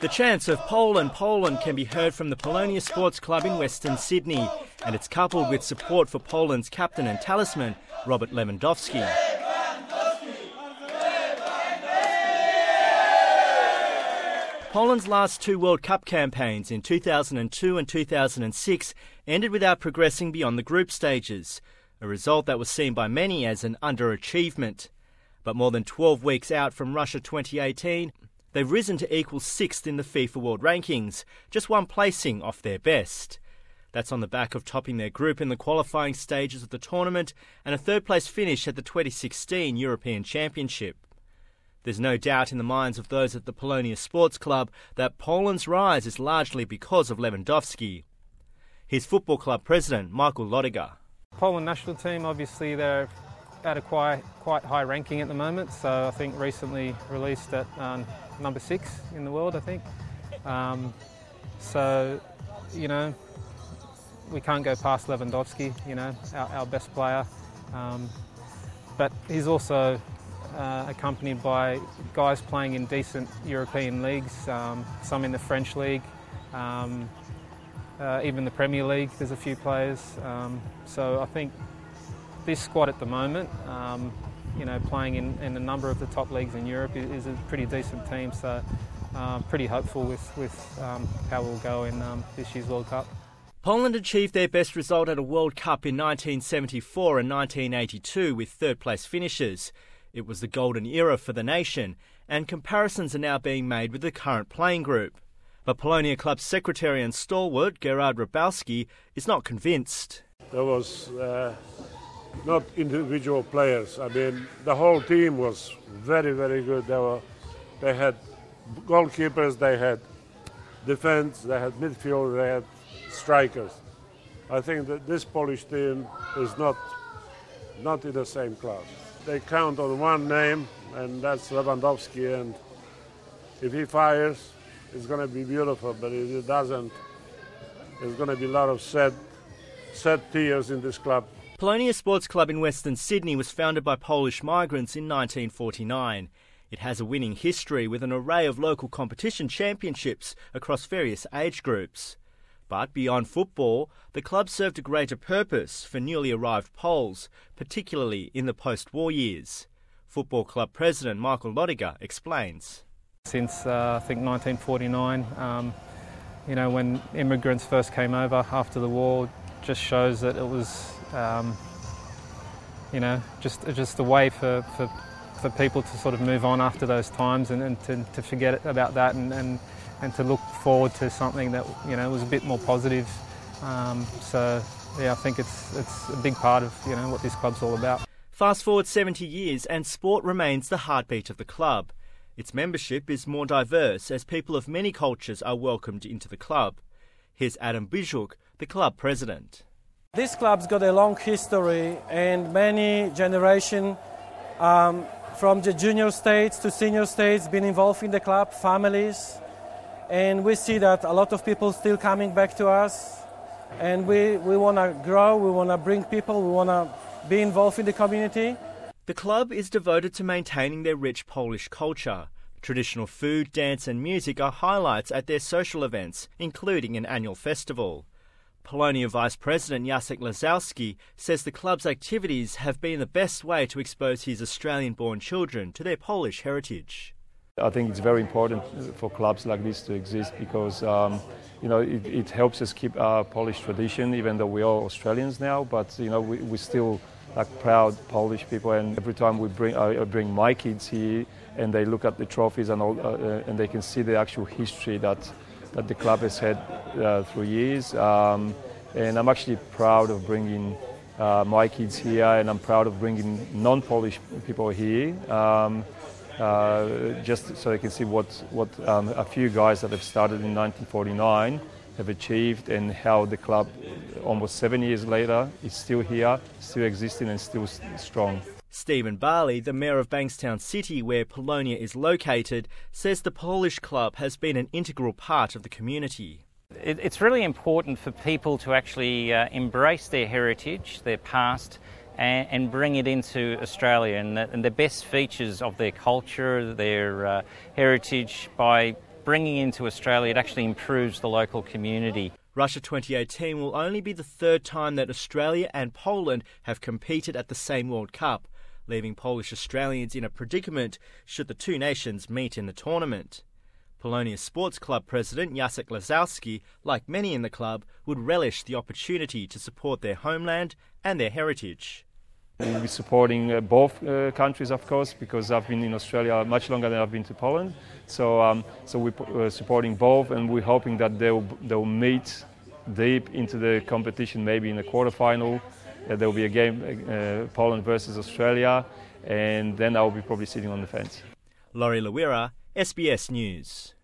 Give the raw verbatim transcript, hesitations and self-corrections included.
The chants of Poland, Poland can be heard from the Polonia Sports Club in Western Sydney, and it's coupled with support for Poland's captain and talisman, Robert Lewandowski. Poland's last two World Cup campaigns in two thousand two and two thousand six ended without progressing beyond the group stages, a result that was seen by many as an underachievement. But more than twelve weeks out from Russia twenty eighteen, they've risen to equal sixth in the FIFA World Rankings, just one placing off their best. That's on the back of topping their group in the qualifying stages of the tournament and a third-place finish at the twenty sixteen European Championship. There's no doubt in the minds of those at the Polonia Sports Club that Poland's rise is largely because of Lewandowski. Here's football club president Michael Lodyga. Poland national team, obviously they're at a quite, quite high ranking at the moment, so I think recently released at um, number six in the world, I think. Um, so, you know, we can't go past Lewandowski, you know, our, our best player. Um, but he's also uh, accompanied by guys playing in decent European leagues, um, some in the French league, um, uh, even the Premier League, there's a few players. Um, so I think this squad at the moment, um, you know, playing in, in a number of the top leagues in Europe is, is a pretty decent team, so uh, pretty hopeful with, with um, how we'll go in um, this year's World Cup. Poland achieved their best result at a World Cup in nineteen seventy-four and nineteen eighty-two with third-place finishes. It was the golden era for the nation, and comparisons are now being made with the current playing group. But Polonia Club secretary and stalwart Gerard Rybalski is not convinced. There was uh, not individual players. I mean, the whole team was very, very good. They were, they had goalkeepers, they had defense, they had midfield, they had strikers. I think that this Polish team is not not in the same class. They count on one name, and that's Lewandowski, and if he fires, it's going to be beautiful, but if he doesn't, there's going to be a lot of sad, sad tears in this club. Polonia Sports Club in Western Sydney was founded by Polish migrants in nineteen forty-nine. It has a winning history with an array of local competition championships across various age groups. But beyond football, the club served a greater purpose for newly arrived Poles, particularly in the post-war years. Football club president Michael Lodyga explains. Since uh, I think nineteen forty-nine, um, you know, when immigrants first came over after the war, just shows that it was, um, you know, just just a way for, for, for people to sort of move on after those times and, and to, to forget about that and, and and to look forward to something that, you know, was a bit more positive. Um, so, yeah, I think it's it's a big part of, you know, what this club's all about. Fast forward seventy years and sport remains the heartbeat of the club. Its membership is more diverse as people of many cultures are welcomed into the club. Here's Adam Bijuk, the club president. This club's got a long history and many generations um, from the junior states to senior states been involved in the club, families. And we see that a lot of people still coming back to us, and we, we want to grow, we want to bring people, we want to be involved in the community. The club is devoted to maintaining their rich Polish culture. Traditional food, dance and music are highlights at their social events, including an annual festival. Polonia Vice President Jacek Lazowski says the club's activities have been the best way to expose his Australian-born children to their Polish heritage. I think it's very important for clubs like this to exist because, um, you know, it, it helps us keep our Polish tradition, even though we're all Australians now. But, you know, we, we're still like proud Polish people. And every time we bring, I bring my kids here and they look at the trophies and all, uh, and they can see the actual history that, that the club has had uh, through years. Um, and I'm actually proud of bringing uh, my kids here, and I'm proud of bringing non-Polish people here. Um, Uh, just so they can see what, what um, a few guys that have started in nineteen forty-nine have achieved and how the club, almost seven years later, is still here, still existing and still strong. Stephen Barley, the mayor of Bankstown City, where Polonia is located, says the Polish club has been an integral part of the community. It, it's really important for people to actually uh, embrace their heritage, their past, and, and bring it into Australia and the, and the best features of their culture, their uh, heritage by bringing into Australia, it actually improves the local community. Russia twenty eighteen will only be the third time that Australia and Poland have competed at the same World Cup, leaving Polish Australians in a predicament should the two nations meet in the tournament. Polonia Sports Club president Jacek Lazowski, like many in the club, would relish the opportunity to support their homeland and their heritage. We'll be supporting uh, both uh, countries, of course, because I've been in Australia much longer than I've been to Poland. So, um, so we're uh, supporting both, and we're hoping that they'll they'll meet deep into the competition, maybe in the quarterfinal. Uh, there will be a game, uh, Poland versus Australia, and then I'll be probably sitting on the fence. Laurie Lawira, S B S News.